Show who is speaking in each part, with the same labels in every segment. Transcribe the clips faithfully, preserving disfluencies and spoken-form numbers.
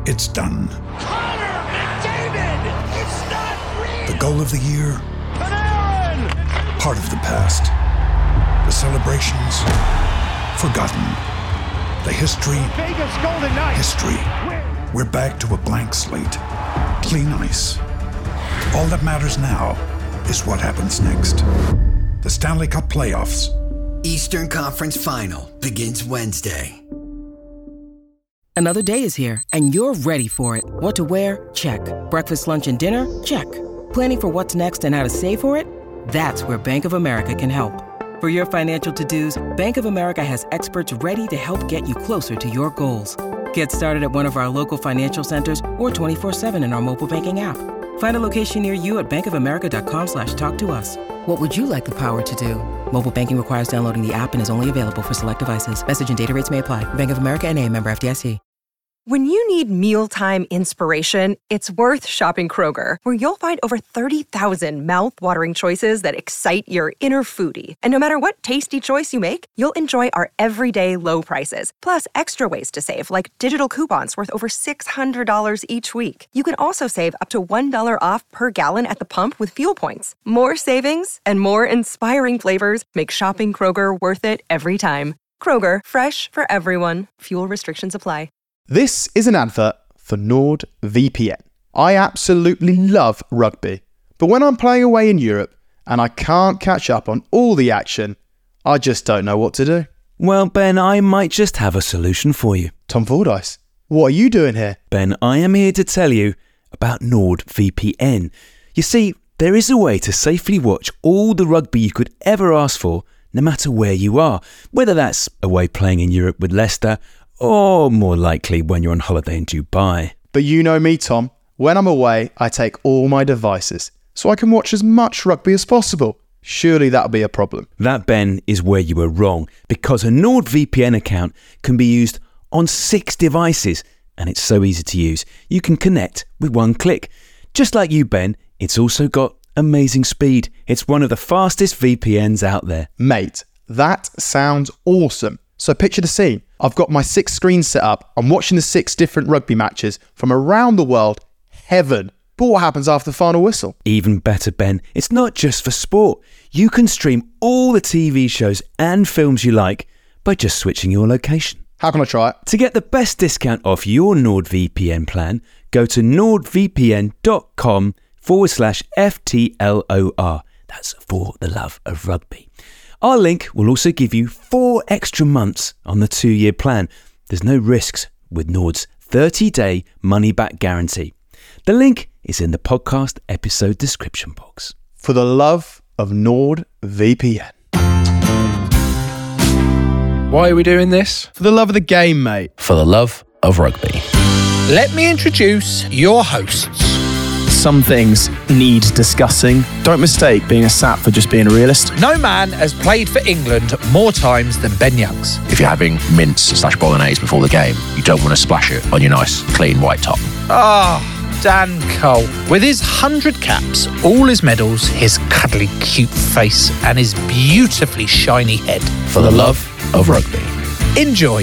Speaker 1: it's done.
Speaker 2: Connor McDavid! It's not real!
Speaker 1: The goal of the year?
Speaker 2: Panarin!
Speaker 1: Part of the past. The celebrations? Forgotten. The history?
Speaker 2: Vegas Golden Knights!
Speaker 1: History. We're back to a blank slate. Clean ice. All that matters now is what happens next. The Stanley Cup playoffs.
Speaker 3: Eastern Conference Final begins Wednesday.
Speaker 4: Another day is here, and you're ready for it. What to wear? Check. Breakfast, lunch, and dinner? Check. Planning for what's next and how to save for it? That's where Bank of America can help. For your financial to-dos, Bank of America has experts ready to help get you closer to your goals. Get started at one of our local financial centers or twenty-four seven in our mobile banking app. Find a location near you at bankofamerica.com slash talk to us. What would you like the power to do? Mobile banking requires downloading the app and is only available for select devices. Message and data rates may apply. Bank of America N A, member F D I C.
Speaker 5: When you need mealtime inspiration, it's worth shopping Kroger, where you'll find over thirty thousand mouth-watering choices that excite your inner foodie. And no matter what tasty choice you make, you'll enjoy our everyday low prices, plus extra ways to save, like digital coupons worth over six hundred dollars each week. You can also save up to one dollar off per gallon at the pump with fuel points. More savings and more inspiring flavors make shopping Kroger worth it every time. Kroger, fresh for everyone. Fuel restrictions apply.
Speaker 6: This is an advert for NordVPN. I absolutely love rugby, but when I'm playing away in Europe and I can't catch up on all the action, I just don't know what to do.
Speaker 7: Well, Ben, I might just have a solution for you.
Speaker 6: Tom Fordyce, what are you doing here?
Speaker 7: Ben, I am here to tell you about NordVPN. You see, there is a way to safely watch all the rugby you could ever ask for, no matter where you are, whether that's away playing in Europe with Leicester, or more likely when you're on holiday in Dubai.
Speaker 6: But you know me, Tom. When I'm away, I take all my devices, so I can watch as much rugby as possible. Surely that'll be a problem.
Speaker 7: That, Ben, is where you were wrong, because a NordVPN account can be used on six devices, and it's so easy to use. You can connect with one click. Just like you, Ben, it's also got amazing speed. It's one of the fastest V P Ns out there.
Speaker 6: Mate, that sounds awesome. So picture the scene. I've got my six screens set up. I'm watching the six different rugby matches from around the world. Heaven. But what happens after the final whistle?
Speaker 7: Even better, Ben. It's not just for sport. You can stream all the T V shows and films you like by just switching your location.
Speaker 6: How can I try it?
Speaker 7: To get the best discount off your NordVPN plan, go to nordvpn.com forward slash FTLOR. That's for the love of rugby. Our link will also give you four extra months on the two-year plan. There's no risks with Nord's thirty-day money-back guarantee. The link is in the podcast episode description box.
Speaker 6: For the love of NordVPN.
Speaker 8: Why are we doing this?
Speaker 6: For the love of the game, mate.
Speaker 8: For the love of rugby. Let me introduce your hosts.
Speaker 9: Some things need discussing. Don't mistake being a sap for just being a realist.
Speaker 8: No man has played for England more times than Ben Youngs.
Speaker 10: If you're having mince slash bolognese before the game, you don't want to splash it on your nice, clean white top.
Speaker 8: Ah, oh, Dan Cole. With his hundred caps, all his medals, his cuddly cute face, and his beautifully shiny head.
Speaker 10: For the love of rugby.
Speaker 8: Enjoy.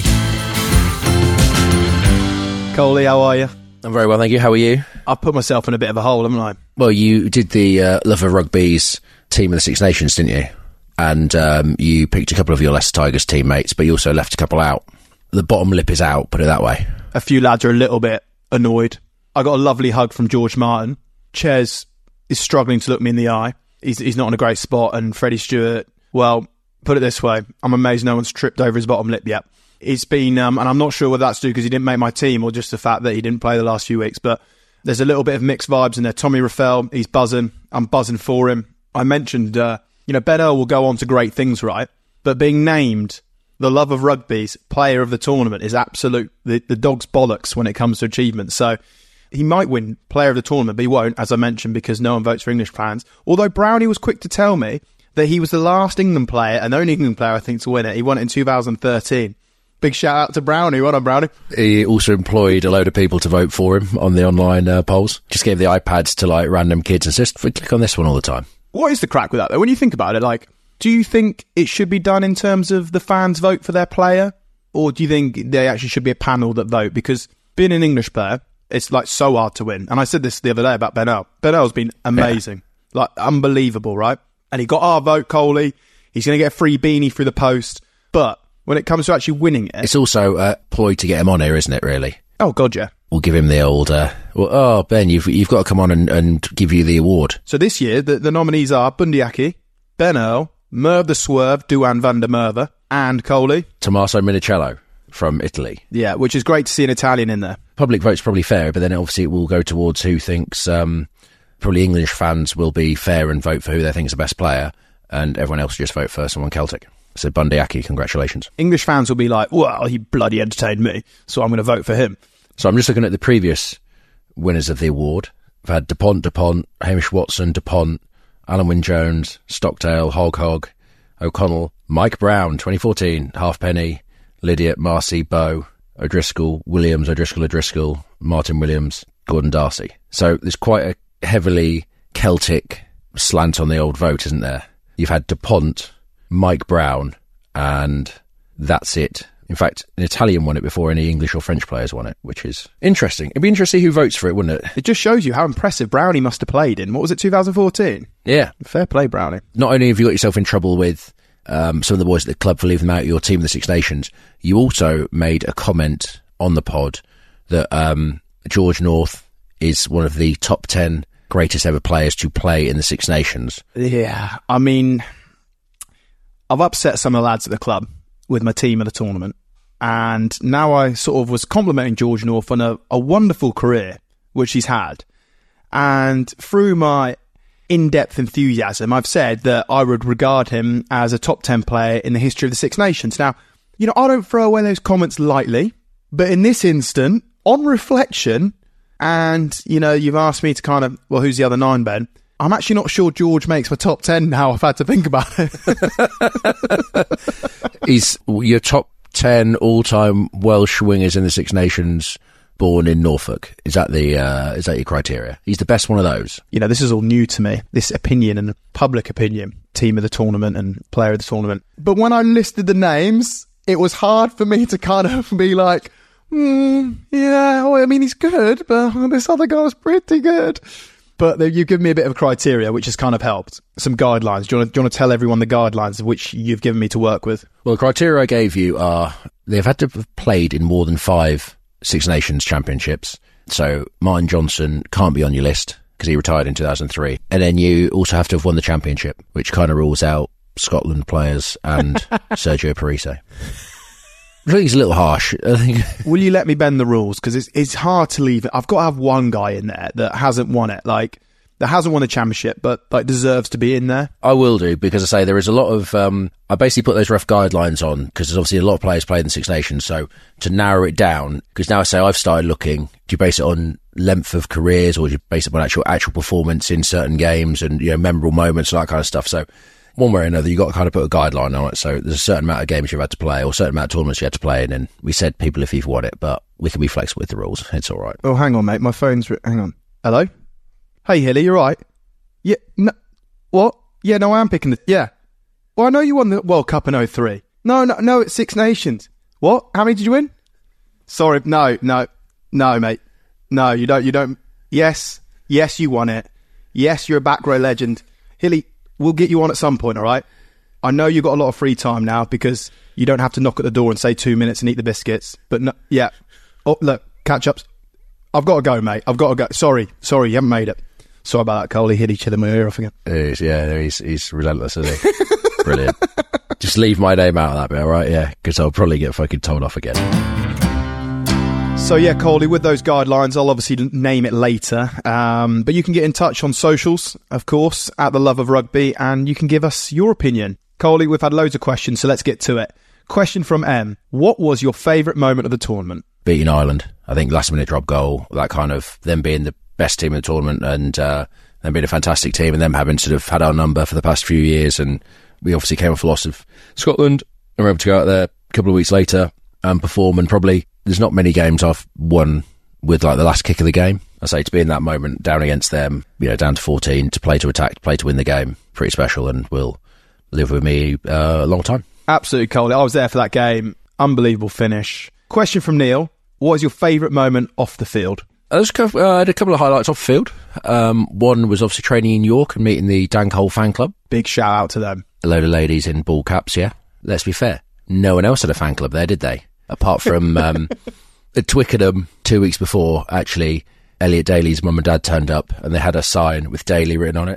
Speaker 6: Coley, how are you?
Speaker 11: I'm very well, thank you. How are you?
Speaker 6: I've put myself in a bit of a hole, haven't I?
Speaker 11: Well, you did the uh, Love of Rugby's Team of the Six Nations, didn't you? And um, you picked a couple of your Leicester Tigers teammates, but you also left a couple out. The bottom lip is out, put it that way.
Speaker 6: A few lads are a little bit annoyed. I got a lovely hug from George Martin. Ches is struggling to look me in the eye. He's, he's not in a great spot. And Freddie Stewart, well, put it this way, I'm amazed no one's tripped over his bottom lip yet. It's been, um, and I'm not sure whether that's due because he didn't make my team or just the fact that he didn't play the last few weeks, but there's a little bit of mixed vibes in there. Tommy Raffel, he's buzzing. I'm buzzing for him. I mentioned, uh, you know, Ben Earl will go on to great things, right? But being named the Love of Rugby's player of the tournament is absolute, the, the dog's bollocks when it comes to achievements. So he might win player of the tournament, but he won't, as I mentioned, because no one votes for English fans. Although Brownie was quick to tell me that he was the last England player, and the only England player, I think, to win it. He won it in two thousand thirteen. Big shout out to Brownie. Well done, Brownie.
Speaker 11: He also employed a load of people to vote for him on the online uh, polls. Just gave the iPads to like random kids and said, click on this one all the time.
Speaker 6: What is the crack with that, though? When you think about it, like, do you think it should be done in terms of the fans vote for their player? Or do you think there actually should be a panel that vote? Because being an English player, It's like so hard to win. And I said this the other day about Ben Earl. Ben Earl's been amazing. Yeah. Like, unbelievable, right? And he got our vote, Coley. He's going to get a free beanie through the post. But when it comes to actually winning it...
Speaker 11: It's also a ploy to get him on here, isn't it, really?
Speaker 6: Oh, God, yeah.
Speaker 11: We'll give him the old, uh, well, oh, Ben, you've you've got to come on and, and give you the award.
Speaker 6: So this year, the, the nominees are Bundyaki, Ben Earl, Merv the Swerve, Duan van der Merwe, and Coley.
Speaker 11: Tommaso Minicello from Italy.
Speaker 6: Yeah, which is great to see an Italian in there.
Speaker 11: Public vote's probably fair, but then obviously it will go towards who thinks, um, probably English fans will be fair and vote for who they think is the best player, and everyone else just vote for someone Celtic. So Bundyaki, congratulations.
Speaker 6: English fans will be like, well, he bloody entertained me, so I'm going to vote for him.
Speaker 11: So I'm just looking at the previous winners of the award. We've had DuPont, DuPont, Hamish Watson, DuPont, Alan Wynne-Jones, Stockdale, Hog Hog, O'Connell, Mike Brown, twenty fourteen, Halfpenny, Lydiate, Marcy, Bow, O'Driscoll, Williams, O'Driscoll, O'Driscoll, Martin Williams, Gordon Darcy. So there's quite a heavily Celtic slant on the old vote, isn't there? You've had DuPont, Mike Brown, and that's it. In fact, an Italian won it before any English or French players won it, which is interesting. It'd be interesting who votes for it, wouldn't it?
Speaker 6: It just shows you how impressive Brownie must have played in, what was it, two thousand fourteen?
Speaker 11: Yeah.
Speaker 6: Fair play, Brownie.
Speaker 11: Not only have you got yourself in trouble with um, some of the boys at the club for leaving them out of your team in the Six Nations, you also made a comment on the pod that um, George North is one of the top ten greatest ever players to play in the Six Nations.
Speaker 6: Yeah, I mean, I've upset some of the lads at the club with my team at the tournament, and now I sort of was complimenting George North on a, a wonderful career which he's had, and through my in-depth enthusiasm I've said that I would regard him as a top ten player in the history of the Six Nations. Now, you know, I don't throw away those comments lightly, but in this instant, on reflection, and you know, you've asked me to kind of, well, who's the other nine, Ben? I'm actually not sure George makes my top ten now. I've had to think about it.
Speaker 11: He's your top ten all-time Welsh wingers in the Six Nations born in Norfolk. Is that the uh, is that your criteria? He's the best one of those.
Speaker 6: You know, this is all new to me, this opinion and public opinion, team of the tournament and player of the tournament. But when I listed the names, it was hard for me to kind of be like, hmm, yeah, well, I mean, he's good, but this other guy was pretty good. But you've given me a bit of a criteria, which has kind of helped. Some guidelines. Do you, want to, do you want to tell everyone the guidelines of which you've given me to work with?
Speaker 11: Well, the criteria I gave you are they've had to have played in more than five Six Nations championships. So Martin Johnson can't be on your list because he retired in two thousand three. And then you also have to have won the championship, which kind of rules out Scotland players and Sergio Parise. I think he's a little harsh. I think.
Speaker 6: Will you let me bend the rules? Because it's it's hard to leave it. I've got to have one guy in there that hasn't won it, like that hasn't won the championship, but like deserves to be in there.
Speaker 11: I will do, because I say there is a lot of. Um, I basically put those rough guidelines on because there's obviously a lot of players played in the Six Nations. So to narrow it down, because now I say I've started looking. Do you base it on length of careers, or do you base it on actual actual performance in certain games and, you know, memorable moments and that kind of stuff? So. One way or another, you've got to kind of put a guideline on it. So there's a certain amount of games you've had to play, or a certain amount of tournaments you had to play in. And we said people if you've won it, but we can be flexible with the rules. It's all right.
Speaker 6: Oh, hang on, mate. My phone's... Re- hang on. Hello? Hey, Hilly, you're right. Yeah, no... What? Yeah, no, I am picking the... Yeah. Well, I know you won the World Cup in oh three. No, no, no, it's Six Nations. What? How many did you win? Sorry, no, no. No, mate. No, you don't... You don't... Yes. Yes, you won it. Yes, you're a back row legend. Hilly... We'll get you on at some point, all right? I know you've got a lot of free time now because you don't have to knock at the door and say two minutes and eat the biscuits. But no, yeah. Oh, look, catch-ups. I've got to go, mate. I've got to go. Sorry. Sorry, you haven't made it. Sorry about that, Cole. He hit each other my ear off again.
Speaker 11: He's, yeah, he's, he's relentless, isn't he? Brilliant. Just leave my name out of that bit, all right? Yeah, because I'll probably get fucking told off again.
Speaker 6: So yeah, Coley, with those guidelines, I'll obviously name it later. Um, but you can get in touch on socials, of course, at The Love of Rugby, and you can give us your opinion. Coley, we've had loads of questions, so let's get to it. Question from M. What was your favourite moment of the tournament?
Speaker 11: Beating Ireland. I think last minute drop goal, that kind of them being the best team in the tournament and uh, them being a fantastic team and them having sort of had our number for the past few years. And we obviously came off a loss of Scotland and were able to go out there a couple of weeks later and perform, and probably there's not many games I've won with like the last kick of the game. I say to be in that moment down against them, you know, down to fourteen, to play to attack, to play to win the game, pretty special and will live with me uh, a long time.
Speaker 6: Absolutely, Coley. I was there for that game. Unbelievable finish. Question from Neil. What is your favourite moment off the field?
Speaker 11: I just uh, I had a couple of highlights off the field. Um, one was obviously training in York and meeting the Dan Cole fan club.
Speaker 6: Big shout out to them.
Speaker 11: A load of ladies in ball caps, yeah. Let's be fair. No one else had a fan club there, did they? Apart from um, at Twickenham two weeks before, actually, Elliot Daly's mum and dad turned up and they had a sign with Daly written on it.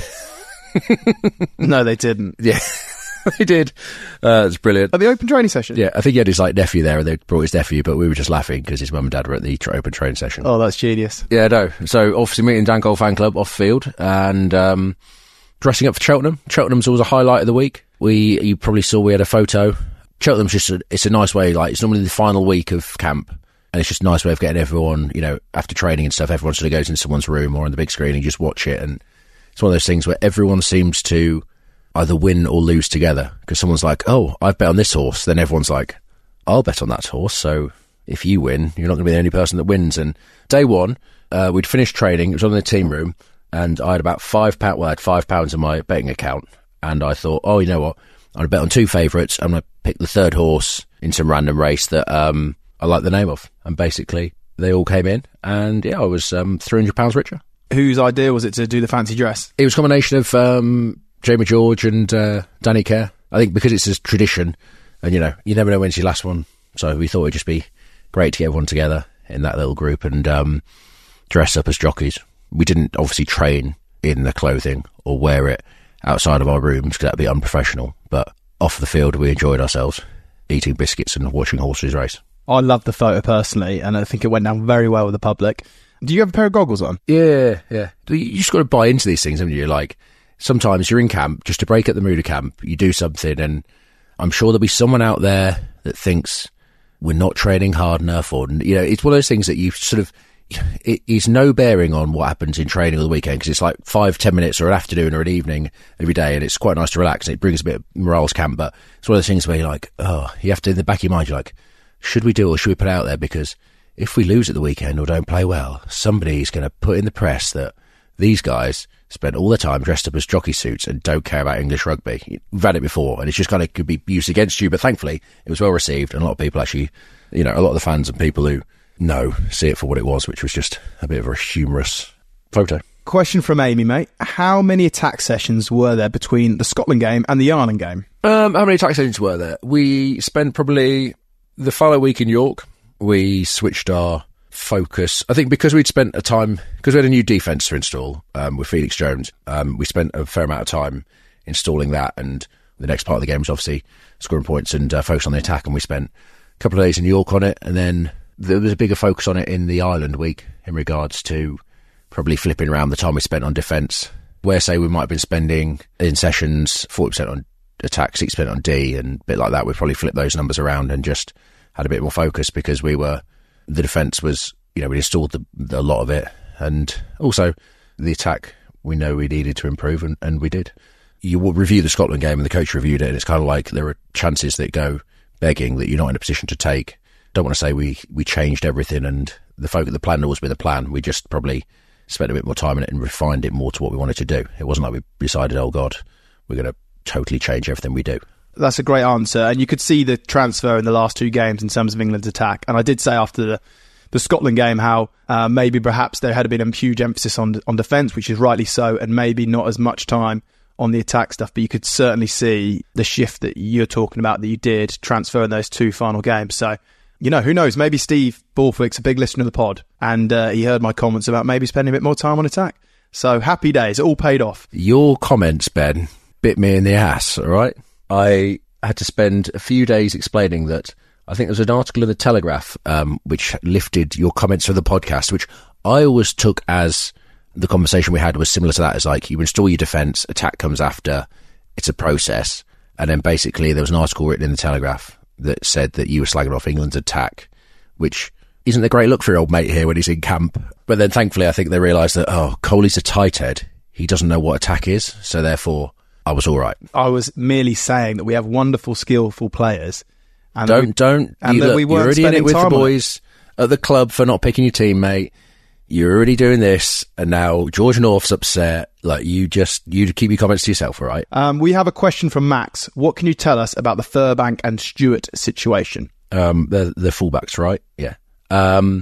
Speaker 6: No, they didn't.
Speaker 11: Yeah, they did. Uh, it's brilliant.
Speaker 6: At the open training session?
Speaker 11: Yeah, I think he had his like nephew there and they brought his nephew, but we were just laughing because his mum and dad were at the tra- open training session.
Speaker 6: Oh, that's genius.
Speaker 11: Yeah, no. So obviously meeting Dan Cole fan club off field and um, dressing up for Cheltenham. Cheltenham's always a highlight of the week. We, you probably saw we had a photo. Cheltenham's just a, it's a nice way, like it's normally the final week of camp and it's just a nice way of getting everyone, you know, after training and stuff, everyone sort of goes into someone's room or on the big screen and you just watch it, and it's one of those things where everyone seems to either win or lose together because someone's like, oh, I've bet on this horse, then everyone's like, I'll bet on that horse, so if you win, you're not going to be the only person that wins. And day one, uh, we'd finished training, it was on the team room, and I had about five pounds, well, I had five pounds in my betting account, and I thought, oh, you know what, I'm going to bet on two favourites, I'm going to pick the third horse in some random race that um, I like the name of. And basically, they all came in, and yeah, I was um, three hundred pounds richer.
Speaker 6: Whose idea was it to do the fancy dress?
Speaker 11: It was a combination of um, Jamie George and uh, Danny Kerr. I think because it's a tradition, and you know, you never know when's your last one, so we thought it'd just be great to get everyone together in that little group and um, dress up as jockeys. We didn't obviously train in the clothing or wear it outside of our rooms because that'd be unprofessional, but off the field we enjoyed ourselves eating biscuits and watching horses race.
Speaker 6: I love the photo personally, and I think it went down very well with the public. Do you have a pair of goggles on?
Speaker 11: Yeah, yeah. You just got to buy into these things, haven't you? Like, sometimes you're in camp, just to break up the mood of camp, you do something, and I'm sure there'll be someone out there that thinks we're not training hard enough, or, you know, it's one of those things that you sort of, it is no bearing on what happens in training on the weekend, because it's like five, ten minutes or an afternoon or an evening every day, and it's quite nice to relax, and it brings a bit of morale to camp, but it's one of those things where you're like, oh, you have to, in the back of your mind, you're like, should we do or should we put it out there? Because if we lose at the weekend or don't play well, somebody's going to put in the press that these guys spend all their time dressed up as jockey suits and don't care about English rugby. We've had it before, and it's just kind of could be used against you, but thankfully it was well received, and a lot of people actually, you know, a lot of the fans and people who know see it for what it was, which was just a bit of a humorous photo.
Speaker 6: Question from Amy, mate. How many attack sessions were there between the Scotland game and the Ireland game?
Speaker 11: Um, how many attack sessions were there? We spent probably the following week in York. We switched our focus. I think because we'd spent a time, because we had a new defence to install um, with Felix Jones, um, we spent a fair amount of time installing that, and the next part of the game was obviously scoring points and uh, focus on the attack, and we spent a couple of days in York on it, and then there was a bigger focus on it in the Ireland week in regards to probably flipping around the time we spent on defence, where say we might have been spending in sessions forty percent on attack, sixty percent on D, and a bit like that. We'd probably flip those numbers around and just had a bit more focus, because we were, the defence was, you know, we installed the, the, a lot of it, and also the attack we know we needed to improve, and, and we did. You will review the Scotland game, and the coach reviewed it, and it's kind of like there are chances that go begging that you're not in a position to take. Don't want to say we, we changed everything, and the folk, the plan had always been the plan. We just probably spent a bit more time in it and refined it more to what we wanted to do. It wasn't like we decided, oh God, we're going to totally change everything we do.
Speaker 6: That's a great answer, and you could see the transfer in the last two games in terms of England's attack. And I did say after the, the Scotland game how uh, maybe perhaps there had been a huge emphasis on on defence, which is rightly so, and maybe not as much time on the attack stuff, but you could certainly see the shift that you're talking about that you did transfer in those two final games. So, you know, who knows, maybe Steve Borthwick's a big listener of the pod, and uh, he heard my comments about maybe spending a bit more time on attack. So happy days, it all paid off.
Speaker 11: Your comments, Ben, bit me in the ass, all right? I had to spend a few days explaining that I think there was an article in the Telegraph um, which lifted your comments for the podcast, which I always took as the conversation we had was similar to that, as like you install your defence, attack comes after, it's a process. And then basically there was an article written in the Telegraph that said that you were slagging off England's attack, which isn't a great look for your old mate here when he's in camp. But then thankfully I think they realised that, oh, Coley's a tight head. He doesn't know what attack is, so therefore I was all right.
Speaker 6: I was merely saying that we have wonderful, skillful players. And
Speaker 11: don't,
Speaker 6: we,
Speaker 11: don't.
Speaker 6: And
Speaker 11: you,
Speaker 6: that
Speaker 11: look,
Speaker 6: we weren't
Speaker 11: you're already in it with the boys
Speaker 6: at
Speaker 11: the club for not picking your teammate. You're already doing this, and now George North's upset. Like, you just, you keep your comments to yourself, all right?
Speaker 6: Um, we have a question from Max. What can you tell us about the Furbank and Stewart situation?
Speaker 11: Um, they're, they're fullbacks, right? Yeah. Um,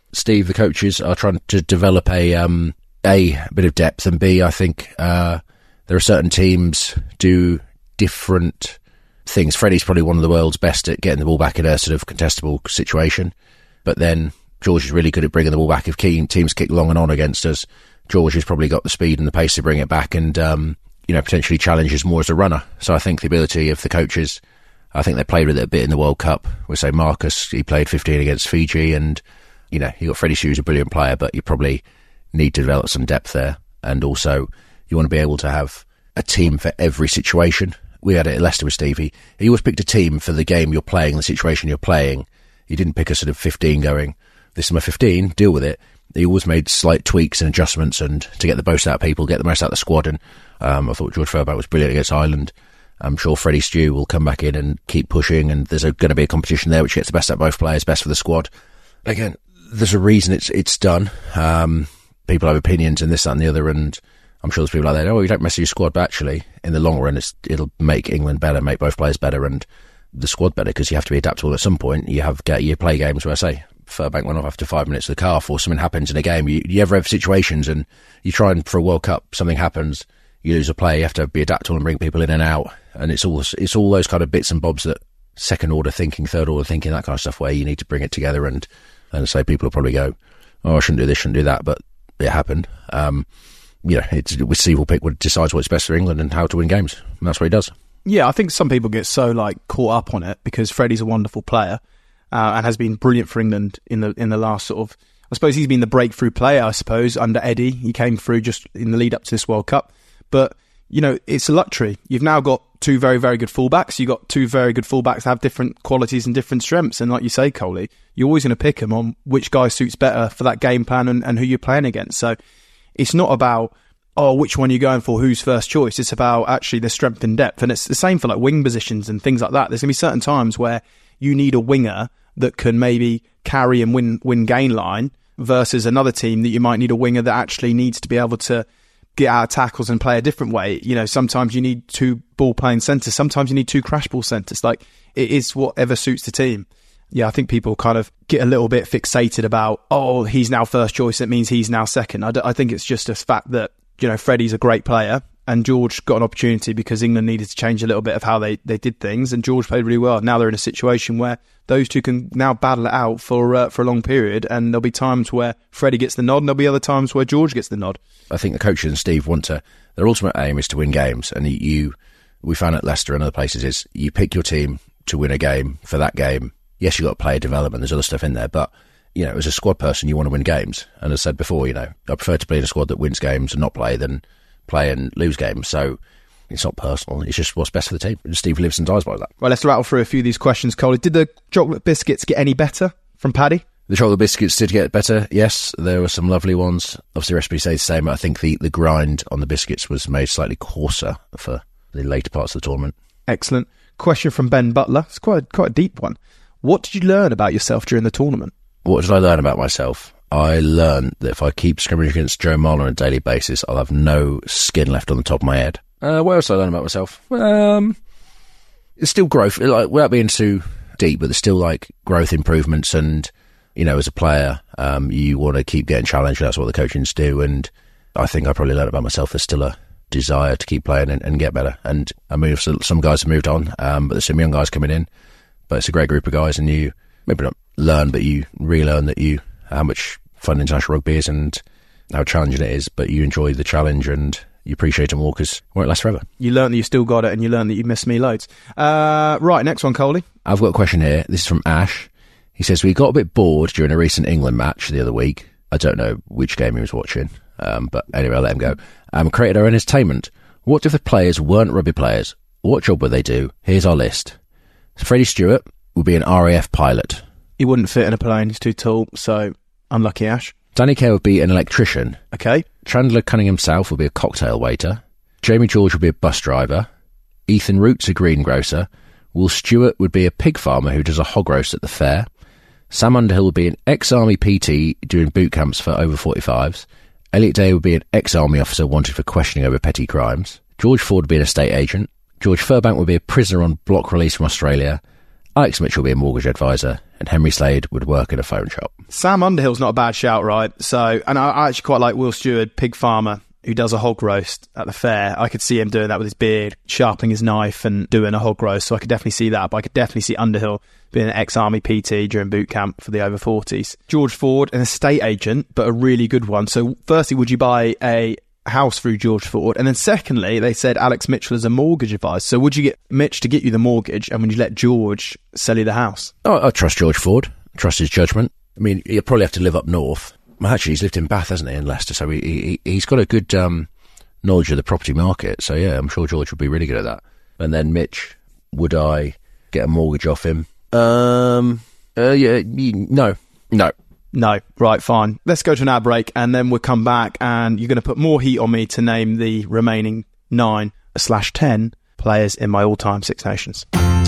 Speaker 11: Steve, the coaches are trying to develop a um, a, a bit of depth, and B, I think uh, there are certain teams do different things. Freddie's probably one of the world's best at getting the ball back in a sort of contestable situation, but then George is really good at bringing the ball back. If teams kick long and on against us, George has probably got the speed and the pace to bring it back, and um, you know, potentially challenges more as a runner. So I think the ability of the coaches, I think they played with it a bit in the World Cup. We say Marcus, he played fifteen against Fiji, and you know, you got Freddie Stewart, a brilliant player, but you probably need to develop some depth there, and also you want to be able to have a team for every situation. We had it at Leicester with Stevie. He always picked a team for the game you're playing, the situation you're playing. He didn't pick a sort of fifteen going, this is my fifteen, deal with it. He always made slight tweaks and adjustments, and to get the most out of people, get the most out of the squad. And um, I thought George Furbank was brilliant against Ireland. I'm sure Freddie Stew will come back in and keep pushing, and there's going to be a competition there which gets the best out of both players, best for the squad. Again, there's a reason it's it's done. Um, people have opinions and this, that and the other, and I'm sure there's people out there, oh, you don't mess with your squad, but actually, in the long run, it's, it'll make England better, make both players better, and the squad better, because you have to be adaptable at some point. You have get you play games where, I say, Furbank went off after five minutes of the calf, or something happens in a game. You, you ever have situations, and you try and, for a World Cup, something happens, you lose a play, you have to be adaptable and bring people in and out, and it's all it's all those kind of bits and bobs that second order thinking, third order thinking, that kind of stuff, where you need to bring it together. And and say people will probably go, oh, I shouldn't do this, shouldn't do that, but it happened. Um, you know, it's Steve will pick what decides what's best for England and how to win games, and that's what he does.
Speaker 6: Yeah, I think some people get so like caught up on it because Freddie's a wonderful player uh, and has been brilliant for England in the in the last sort of. I suppose he's been the breakthrough player, I suppose, under Eddie. He came through just in the lead up to this World Cup, but you know, it's a luxury. You've now got two very, very good fullbacks. You've got two very good fullbacks that have different qualities and different strengths. And like you say, Coley, you're always going to pick them on which guy suits better for that game plan and, and who you're playing against. So it's not about, oh, which one you're going for, who's first choice. It's about actually the strength and depth. And it's the same for like wing positions and things like that. There's going to be certain times where you need a winger that can maybe carry and win, win gain line versus another team that you might need a winger that actually needs to be able to get out of tackles and play a different way. You know, sometimes you need two ball playing centres, sometimes you need two crash ball centres. Like, it is whatever suits the team. Yeah, I think people kind of get a little bit fixated about, oh, he's now first choice, it means he's now second. I, d- I think it's just a fact that, you know, Freddie's a great player and George got an opportunity because England needed to change a little bit of how they, they did things, and George played really well. Now they're in a situation where those two can now battle it out for uh, for a long period, and there'll be times where Freddie gets the nod and there'll be other times where George gets the nod.
Speaker 11: I think the coaches and Steve want to, their ultimate aim is to win games, and you, we found at Leicester and other places, is you pick your team to win a game for that game. Yes, you've got player development, there's other stuff in there, but you know, as a squad person, you want to win games. And as I said before, you know, I prefer to play in a squad that wins games and not play than play and lose games. So it's not personal, it's just what's best for the team. Steve lives and dies by that.
Speaker 6: Well, let's rattle through a few of these questions, Coley. Did the chocolate biscuits get any better from Paddy?
Speaker 11: The chocolate biscuits did get better, yes. There were some lovely ones. Obviously, the recipe stays the same. I think the, the grind on the biscuits was made slightly coarser for the later parts of the tournament.
Speaker 6: Excellent. Question from Ben Butler. It's quite, quite a deep one. What did you learn about yourself during the tournament?
Speaker 11: What did I learn about myself? I learned that if I keep scrimmaging against Joe Marler on a daily basis, I'll have no skin left on the top of my head. Uh, what else did I learn about myself? Um, it's still growth, like, without being too deep, but there's still like growth improvements, and you know, as a player, um, you want to keep getting challenged. That's what the coachings do, and I think I probably learned about myself. There's still a desire to keep playing and, and get better. And I moved. Some guys have moved on, um, but there's some young guys coming in. But it's a great group of guys, and you maybe not learn, but you relearn that you how much fun international rugby is and how challenging it is. But you enjoy the challenge and you appreciate it more because it won't last forever.
Speaker 6: You learn that you still got it, and you learn that you missed me loads. Uh, right, next one, Coley.
Speaker 11: I've got a question here. This is from Ash. He says, we got a bit bored during a recent England match the other week. I don't know which game he was watching, um, but anyway, I'll let him go. Um, created our entertainment. What if the players weren't rugby players? What job would they do? Here's our list. Freddie Stewart would be an R A F pilot.
Speaker 6: He wouldn't fit in a plane. He's too tall, so unlucky, Ash.
Speaker 11: Danny Kerr would be an electrician.
Speaker 6: Okay.
Speaker 11: Chandler Cunningham South would be a cocktail waiter. Jamie George would be a bus driver. Ethan Roots a greengrocer. Will Stewart would be a pig farmer who does a hog roast at the fair. Sam Underhill would be an ex-army P T doing boot camps for over forty-fives. Elliot Day would be an ex-army officer wanted for questioning over petty crimes. George Ford would be an estate agent. George Furbank would be a prisoner on block release from Australia. Alex Mitchell would be a mortgage advisor. and Henry Slade would work in a phone shop.
Speaker 6: Sam Underhill's not a bad shout, right? So, and I, I actually quite like Will Stewart, pig farmer, who does a hog roast at the fair. I could see him doing that with his beard, sharpening his knife and doing a hog roast. So I could definitely see that. But I could definitely see Underhill being an ex-army P T during boot camp for the over forties. George Ford, an estate agent, but a really good one. So firstly, would you buy a house through George Ford? And then secondly, they said Alex Mitchell is a mortgage advisor. So would you get Mitch to get you the mortgage, and would you let George sell you the house?
Speaker 11: Oh, I trust George Ford. Trust his judgment. I mean, he'll probably have to live up north. Well, actually, he's lived in Bath, hasn't he, in Leicester? So he, he, he's got a good um, knowledge of the property market. So, yeah, I'm sure George would be really good at that. And then Mitch, would I get a mortgage off him? Um, uh, yeah, no, no.
Speaker 6: No. Right, fine. Let's go to an ad break, and then we'll come back, and you're going to put more heat on me to name the remaining nine slash ten players in my all-time Six Nations.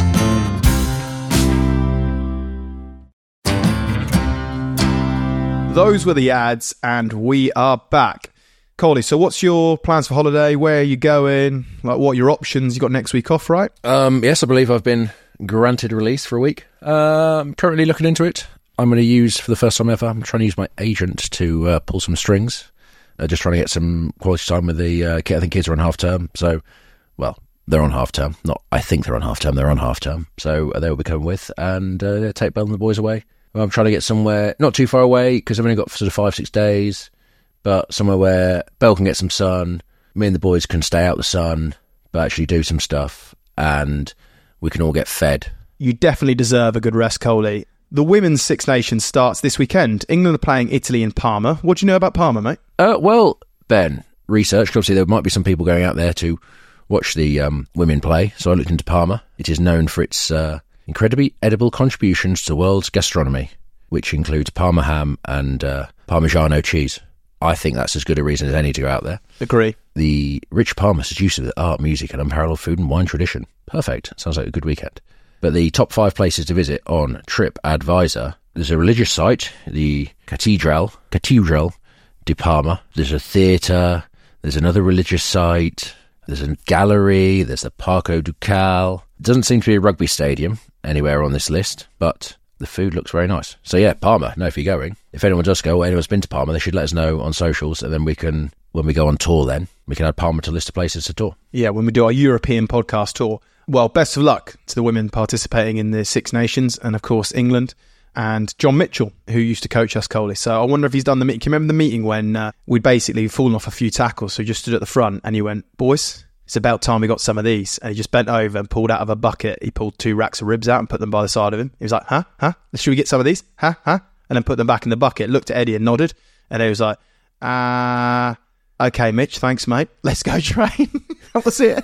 Speaker 6: Those were the ads, and we are back. Coley, so what's your plans for holiday? Where are you going? Like, what are your options? You got next week off, right?
Speaker 11: Um, yes, I believe I've been granted release for a week. Uh, I'm currently looking into it. I'm going to use, for the first time ever, I'm trying to use my agent to uh, pull some strings. Uh, just trying to get some quality time with the uh, kid. I think kids are on half term, so, well, they're on half term. Not, I think they're on half term, they're on half term. So uh, they'll be coming with, and uh, take Belle and the boys away. I'm trying to get somewhere not too far away, because I've only got sort of five, six days, but somewhere where Belle can get some sun, me and the boys can stay out the sun, but actually do some stuff, and we can all get fed.
Speaker 6: You definitely deserve a good rest, Coley. The Women's Six Nations starts this weekend. England are playing Italy in Parma. What do you know about Parma, mate?
Speaker 11: Uh, well, Ben, research. Obviously, there might be some people going out there to watch the um, women play, so I looked into Parma. It is known for its uh, incredibly edible contributions to the world's gastronomy, which includes Parma ham and uh, Parmigiano cheese. I think that's as good a reason as any to go out there.
Speaker 6: Agree.
Speaker 11: The rich Parma seduced with art, music and unparalleled food and wine tradition. Perfect. Sounds like a good weekend. But the top five places to visit on TripAdvisor, there's a religious site, the Cathedral, Cathedral de Parma. There's a theatre, there's another religious site, there's a gallery, there's the Parco Ducal. It doesn't seem to be a rugby stadium anywhere on this list, but the food looks very nice. So yeah, Parma, no, if you're going. If anyone does go, or anyone's been to Parma, they should let us know on socials, and then we can, when we go on tour then, we can add Parma to a list of places to tour.
Speaker 6: Yeah, when we do our European podcast tour. Well, best of luck to the women participating in the Six Nations, and of course England, and John Mitchell, who used to coach us, Coley. So I wonder if he's done the meeting. Can you remember the meeting when uh, we'd basically fallen off a few tackles, so he just stood at the front and he went, boys, it's about time we got some of these. And he just bent over and pulled out of a bucket. He pulled two racks of ribs out and put them by the side of him. He was like, huh? Huh? Should we get some of these? Huh? Huh? And then put them back in the bucket, looked at Eddie and nodded. And he was like, ah... Uh, okay, Mitch, thanks, mate. Let's go train. That was it.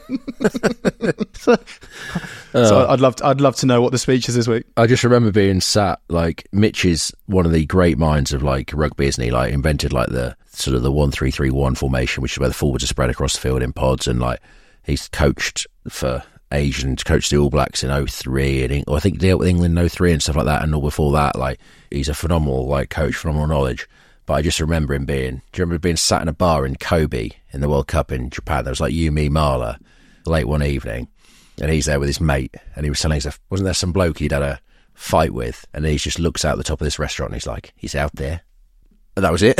Speaker 6: so, uh, so I'd love to, I'd love to know what the speech is this week.
Speaker 11: I just remember being sat, like, Mitch is one of the great minds of, like, rugby, isn't he? Like, invented, like, the sort of the one three three one formation, which is where the forwards are spread across the field in pods, and, like, he's coached for age and coached the All Blacks in oh three, and or I think dealt with England in oh three and stuff like that, and all before that, like, he's a phenomenal, like, coach, phenomenal knowledge. But I just remember him being, do you remember being sat in a bar in Kobe in the World Cup in Japan? There was like you, me, Marla, late one evening, and he's there with his mate, and he was telling us, wasn't there some bloke he'd had a fight with? And he just looks out the top of this restaurant and he's like, he's out there. And that was it.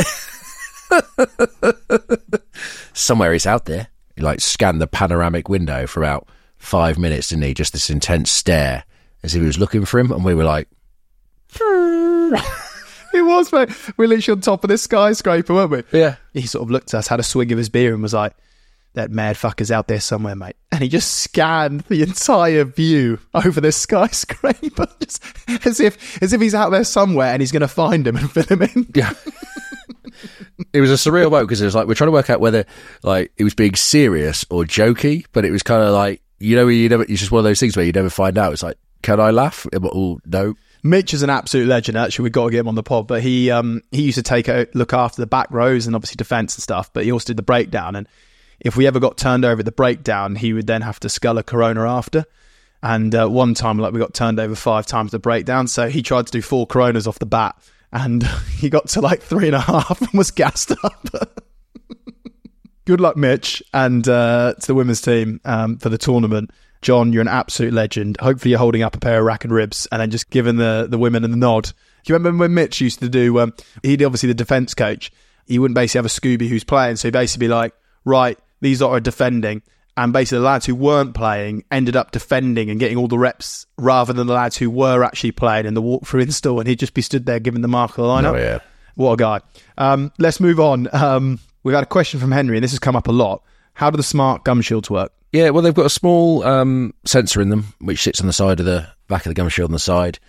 Speaker 11: Somewhere he's out there. He like scanned the panoramic window for about five minutes, didn't he? Just this intense stare as if he was looking for him, and we were like...
Speaker 6: It was, mate. We were literally on top of this skyscraper, weren't we?
Speaker 11: Yeah.
Speaker 6: He sort of looked at us, had a swig of his beer and was like, that mad fucker's out there somewhere, mate. And he just scanned the entire view over this skyscraper, just as if as if he's out there somewhere and he's going to find him and fill him in.
Speaker 11: Yeah. It was a surreal moment because it was like, we're trying to work out whether like he was being serious or jokey, but it was kind of like, you know, you never, it's just one of those things where you never find out. It's like, can I laugh? Oh, no.
Speaker 6: Mitch is an absolute legend. Actually, we've got to get him on the pod. But he um, he used to take a look after the back rows and obviously defence and stuff. But he also did the breakdown. And if we ever got turned over at the breakdown, he would then have to scull a Corona after. And uh, one time, like we got turned over five times the breakdown. So he tried to do four Coronas off the bat, and he got to like three and a half and was gassed up. Good luck, Mitch, and uh, to the women's team um, for the tournament. John, you're an absolute legend. Hopefully you're holding up a pair of rack and ribs and then just giving the, the women the nod. Do you remember when Mitch used to do, um, he'd obviously the defence coach, he wouldn't basically have a Scooby who's playing, so he'd basically be like, right, these lot are defending, and basically the lads who weren't playing ended up defending and getting all the reps rather than the lads who were actually playing in the walkthrough install, and he'd just be stood there giving the mark of the lineup.
Speaker 11: Oh, yeah.
Speaker 6: What a guy. Um, let's move on. Um, we've had a question from Henry, and this has come up a lot. How do the smart gum shields work?
Speaker 11: Yeah, well, they've got a small um, sensor in them, which sits on the side of the back of the gum shield on the side,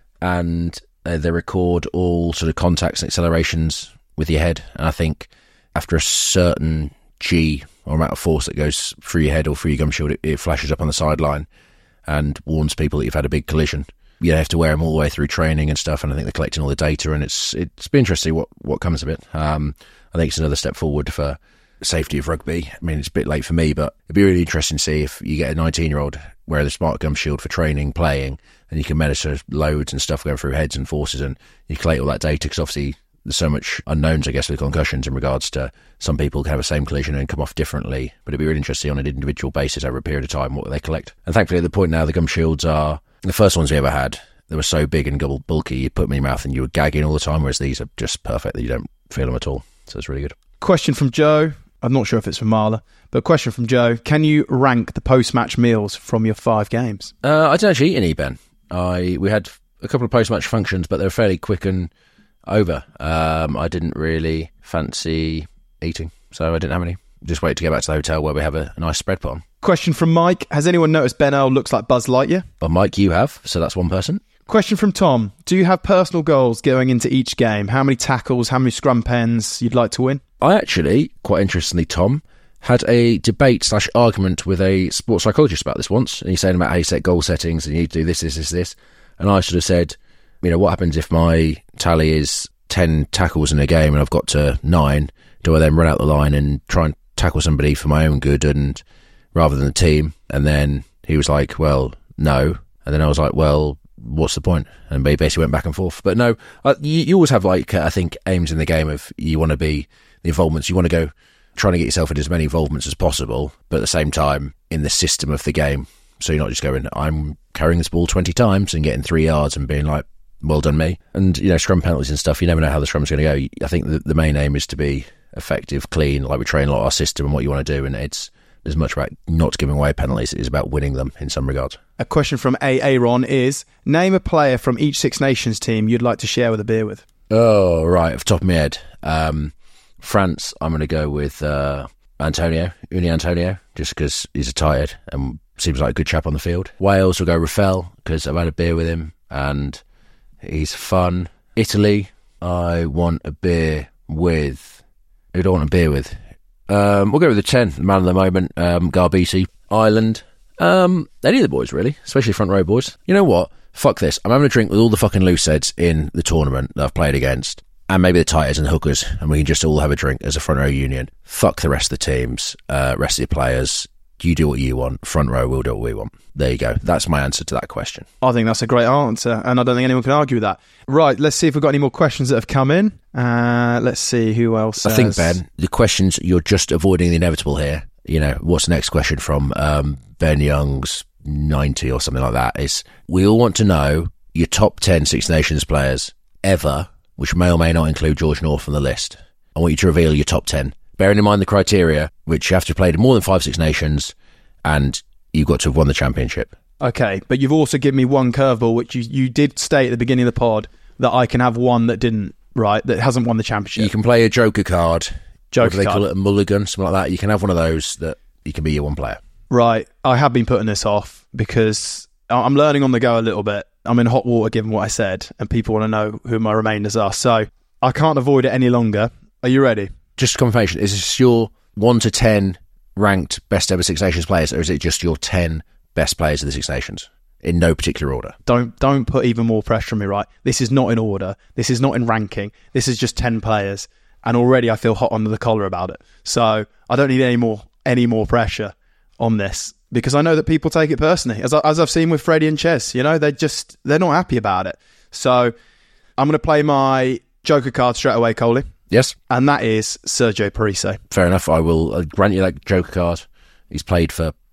Speaker 11: and uh, they record all sort of contacts and accelerations with your head. And I think after a certain G or amount of force that goes through your head or through your gum shield, it, it flashes up on the sideline and warns people that you've had a big collision. You have to wear them all the way through training and stuff, and I think they're collecting all the data, and it's it's been interesting what, what comes of it. Um, I think it's another step forward for safety of rugby. I mean, it's a bit late for me, but it'd be really interesting to see if you get a nineteen-year-old wear the smart gum shield for training, playing, and you can monitor loads and stuff going through heads and forces, and you collate all that data, because obviously there's so much unknowns, I guess, with concussions in regards to some people can have the same collision and come off differently. But it'd be really interesting on an individual basis over a period of time what they collect. And thankfully, at the point now, the gum shields are the first ones we ever had. They were so big and bulky, you put them in your mouth and you were gagging all the time, whereas these are just perfect that you don't feel them at all. So it's really good.
Speaker 6: Question from Joe. I'm not sure if it's from Marla, but a question from Joe. Can you rank the post-match meals from your five games?
Speaker 11: Uh, I didn't actually eat any, Ben. I We had a couple of post-match functions, but they were fairly quick and over. Um, I didn't really fancy eating, so I didn't have any. Just wait to get back to the hotel where we have a, a nice spread put on.
Speaker 6: Question from Mike. Has anyone noticed Ben Earl looks like Buzz Lightyear?
Speaker 11: Well, Mike, you have, so that's one person.
Speaker 6: Question from Tom. Do you have personal goals going into each game? How many tackles, how many scrum pens you'd like to win?
Speaker 11: I actually, quite interestingly, Tom, had a debate slash argument with a sports psychologist about this once, and he's saying about how you set goal settings and you need to do this, this, this, this. And I sort of said, you know, what happens if my tally is ten tackles in a game and I've got to nine? Do I then run out the line and try and tackle somebody for my own good and rather than the team? And then he was like, well, no. And then I was like, well, what's the point? And they basically went back and forth. But no, uh, you, you always have, like, uh, I think, aims in the game of you want to be the involvements. You want to go trying to get yourself in as many involvements as possible, but at the same time in the system of the game. So you're not just going, I'm carrying this ball twenty times and getting three yards and being like, well done me. And, you know, scrum penalties and stuff, you never know how the scrum's going to go. I think the, the main aim is to be effective, clean, like we train a lot of our system and what you want to do, and it's as much about not giving away penalties as it is about winning them in some regards.
Speaker 6: A question from A. Aaron is, name a player from each Six Nations team you'd like to share with a beer with.
Speaker 11: Oh, right, off the top of my head. Um, France, I'm going to go with uh, Antonio, Uni Antonio, just because he's a tight head and seems like a good chap on the field. Wales will go Rafael, because I've had a beer with him and he's fun. Italy, I want a beer with... Who do I want a beer with? Um, we'll go with the ten, the man of the moment, um, Garbisi. Ireland, um, any of the boys, really, especially front row boys. You know what? Fuck this. I'm having a drink with all the fucking loose heads in the tournament that I've played against, and maybe the tight heads and the hookers, and we can just all have a drink as a front row union. Fuck the rest of the teams, uh, rest of the players. You do what you want. Front row, we'll do what we want. There you go. That's my answer to that question.
Speaker 6: I think that's a great answer, and I don't think anyone can argue with that. Right, let's see if we've got any more questions that have come in. Uh, let's see who else.
Speaker 11: I
Speaker 6: has...
Speaker 11: think, Ben, the questions, you're just avoiding the inevitable here. You know, what's the next question from um, Ben Young's ninety or something like that is, we all want to know your top ten Six Nations players ever, which may or may not include George North on the list. I want you to reveal your top ten. Bearing in mind the criteria, which you have to have played in more than five Six Nations, and you've got to have won the championship.
Speaker 6: Okay, but you've also given me one curveball, which you, you did state at the beginning of the pod that I can have one that didn't, right, that hasn't won the championship.
Speaker 11: You can play a joker card.
Speaker 6: Joker
Speaker 11: what do they
Speaker 6: card.
Speaker 11: call it? A mulligan, something like that. You can have one of those that you can be your one player.
Speaker 6: Right, I have been putting this off because I'm learning on the go a little bit. I'm in hot water given what I said, and people want to know who my remainders are. So I can't avoid it any longer. Are you ready?
Speaker 11: Just confirmation, is this your one to ten ranked best ever Six Nations players, or is it just your ten best players of the Six Nations in no particular order?
Speaker 6: Don't don't put even more pressure on me, right? This is not in order. This is not in ranking. This is just ten players, and already I feel hot under the collar about it. So I don't need any more any more pressure on this, because I know that people take it personally, as I, as I've seen with Freddie and Ches. You know, they just they're not happy about it. So I'm going to play my joker card straight away, Coley.
Speaker 11: Yes.
Speaker 6: And that is Sergio Parisse.
Speaker 11: Fair enough. I will grant you that joker card. He's played for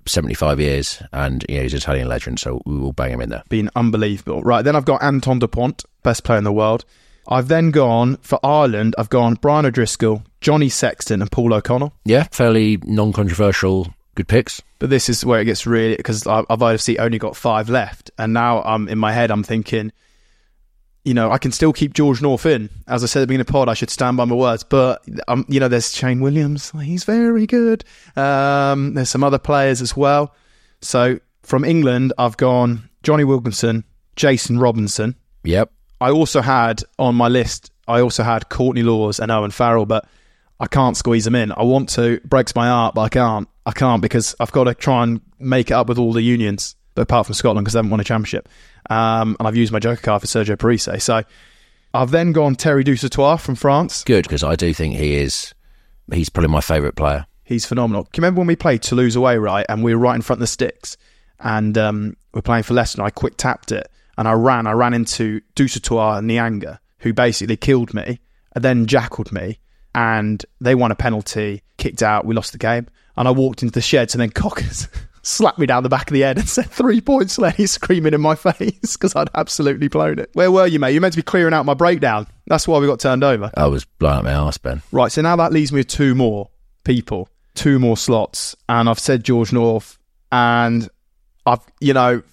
Speaker 11: seventy-five years, and you know, he's an Italian legend, so we will bang him in there.
Speaker 6: Been unbelievable. Right, then I've got Anton Dupont, best player in the world. I've then gone, for Ireland, I've gone Brian O'Driscoll, Johnny Sexton and Paul O'Connell.
Speaker 11: Yeah, fairly non-controversial, good picks.
Speaker 6: But this is where it gets really, because I've obviously only got five left, and now I'm in my head, I'm thinking, you know, I can still keep George North in. As I said at the beginning of the pod, I should stand by my words. But, um, you know, there's Shane Williams. He's very good. Um, there's some other players as well. So from England, I've gone Johnny Wilkinson, Jason Robinson.
Speaker 11: Yep.
Speaker 6: I also had on my list, I also had Courtney Laws and Owen Farrell, but I can't squeeze them in. I want to, breaks my heart, but I can't. I can't because I've got to try and make it up with all the unions, but apart from Scotland because they haven't won a championship. Um, and I've used my joker card for Sergio Parisse. So I've then gone Terry Dusautoir from France.
Speaker 11: Good, because I do think he is, he's probably my favourite player.
Speaker 6: He's phenomenal. Can you remember when we played Toulouse away, right? And we were right in front of the sticks and um, we're playing for Leicester and I quick tapped it and I ran. I ran into Dusautoir and Nianga, who basically killed me and then jackled me. And they won a penalty, kicked out, we lost the game. And I walked into the sheds and then Cockers slapped me down the back of the head and said, three points, Lenny, screaming in my face because I'd absolutely blown it. Where were you, mate? You meant to be clearing out my breakdown. That's why we got turned over.
Speaker 11: I was blowing up my arse, Ben.
Speaker 6: Right, so now that leaves me with two more people, two more slots. And I've said George North. And I've, you know,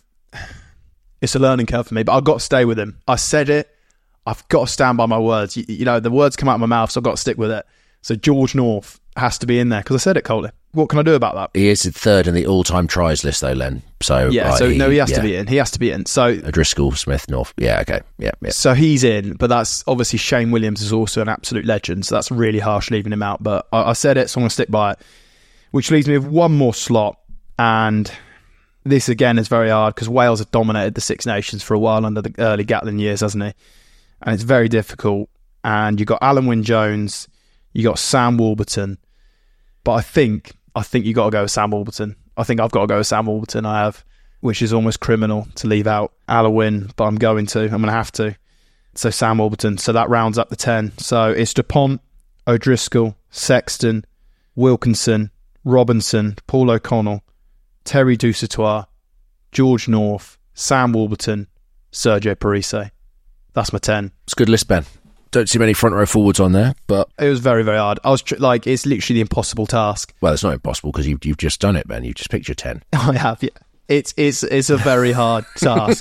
Speaker 6: it's a learning curve for me, but I've got to stay with him. I said it. I've got to stand by my words. You, you know, the words come out of my mouth, so I've got to stick with it. So George North has to be in there because I said it, Coley. What can I do about that?
Speaker 11: He is third in the all-time tries list, though, Len. So
Speaker 6: yeah,
Speaker 11: uh,
Speaker 6: so
Speaker 11: he,
Speaker 6: no, he has
Speaker 11: yeah.
Speaker 6: to be in. He has to be in. So
Speaker 11: O'Driscoll, Smith, North. Yeah, okay, yeah, yeah.
Speaker 6: So he's in, but that's obviously Shane Williams is also an absolute legend. So that's really harsh leaving him out. But I, I said it, so I'm going to stick by it. Which leaves me with one more slot, and this again is very hard because Wales have dominated the Six Nations for a while under the early Gatlin years, hasn't he? And it's very difficult. And you've got Alan Wynne-Jones, you got Sam Warburton, but I think I think you got to go with Sam Warburton. I think I've got to go with Sam Warburton. I have, which is almost criminal to leave out Alan Wynne, but I'm going to. I'm going to have to. So Sam Warburton. So that rounds up the ten. So it's Dupont, O'Driscoll, Sexton, Wilkinson, Robinson, Paul O'Connell, Terry Dusautoir, George North, Sam Warburton, Sergio Parisse. That's my ten.
Speaker 11: It's a good list, Ben. Don't see many front row forwards on there, but
Speaker 6: it was very, very hard. I was tr- like, it's literally the impossible task.
Speaker 11: Well, it's not impossible because you've you've just done it, Ben. You've just picked your ten.
Speaker 6: I have, yeah. It's it's it's a very hard task.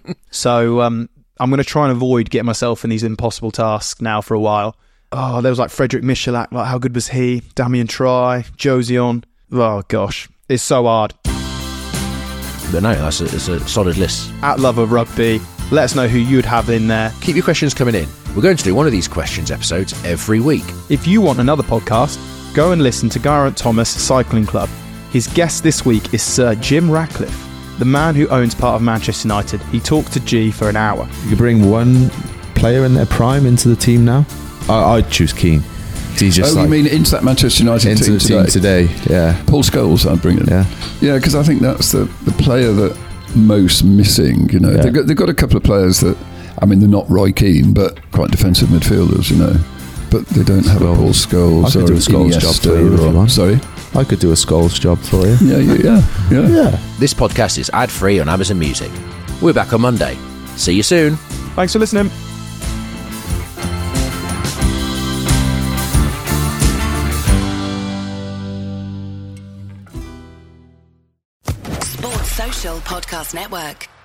Speaker 6: So um, I'm going to try and avoid getting myself in these impossible tasks now for a while. Oh, there was like Frederick Michalak. Like, how good was he? Damien Try, Josion. Oh gosh, it's so hard.
Speaker 11: But no, that's a, it's a solid list.
Speaker 6: At Love of Rugby, let us know who you'd have in there.
Speaker 11: Keep your questions coming in. We're going to do one of these questions episodes every week.
Speaker 6: If you want another podcast, go and listen to Geraint Thomas Cycling Club. His guest this week is Sir Jim Ratcliffe, the man who owns part of Manchester United. He talked to G for an hour.
Speaker 12: You could bring one player in their prime into the team now. I, I'd choose Keane. He's just
Speaker 13: oh,
Speaker 12: like,
Speaker 13: you mean into that Manchester United
Speaker 12: into
Speaker 13: team
Speaker 12: the
Speaker 13: today?
Speaker 12: team today? Yeah,
Speaker 13: Paul Scholes, I'd bring in.
Speaker 12: Yeah,
Speaker 13: yeah, because I think that's the, the player that most missing. You know,
Speaker 12: Yeah.
Speaker 13: they've got, they've got a couple of players that, I mean, they're not Roy Keane, but quite defensive midfielders. You know, but they don't have a Paul Scholes.
Speaker 12: I could
Speaker 13: or
Speaker 12: do a Scholes job for you if you want.
Speaker 13: Sorry,
Speaker 12: I could do a Scholes job for you.
Speaker 13: yeah, yeah, yeah, yeah.
Speaker 12: Yeah.
Speaker 11: This podcast is ad-free on Amazon Music. We're back on Monday. See you soon.
Speaker 6: Thanks for listening.
Speaker 14: Sports Social Podcast Network.